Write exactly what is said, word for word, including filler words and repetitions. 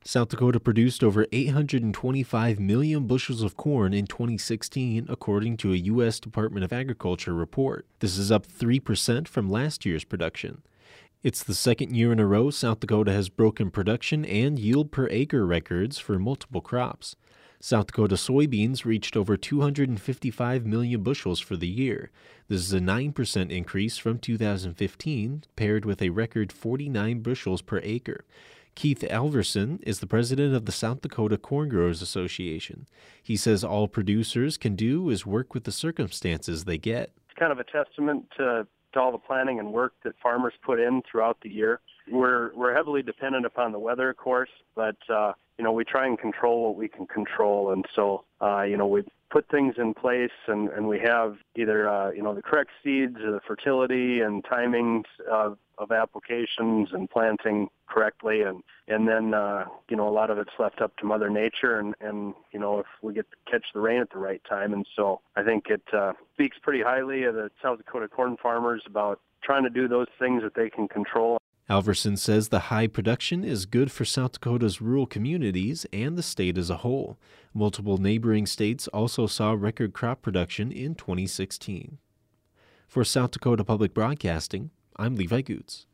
South Dakota produced over eight hundred twenty-five million bushels of corn in twenty sixteen, according to a U S Department of Agriculture report. This is up three percent from last year's production. It's the second year in a row South Dakota has broken production and yield per acre records for multiple crops. South Dakota soybeans reached over two hundred fifty-five million bushels for the year. This is a nine percent increase from two thousand fifteen, paired with a record forty-nine bushels per acre. Keith Alverson is the president of the South Dakota Corn Growers Association. He says all producers can do is work with the circumstances they get. It's kind of a testament to, to all the planning and work that farmers put in throughout the year. We're we're heavily dependent upon the weather, of course, but uh, you know we try and control what we can control, and so uh, you know we put things in place, and, and we have either uh, you know the correct seeds, or the fertility and timings of, of applications and planting correctly, and and then uh, you know a lot of it's left up to Mother Nature, and, and you know if we get to catch the rain at the right time, and so I think it uh, speaks pretty highly of the South Dakota corn farmers about trying to do those things that they can control. Alverson says the high production is good for South Dakota's rural communities and the state as a whole. Multiple neighboring states also saw record crop production in twenty sixteen. For South Dakota Public Broadcasting, I'm Levi Goots.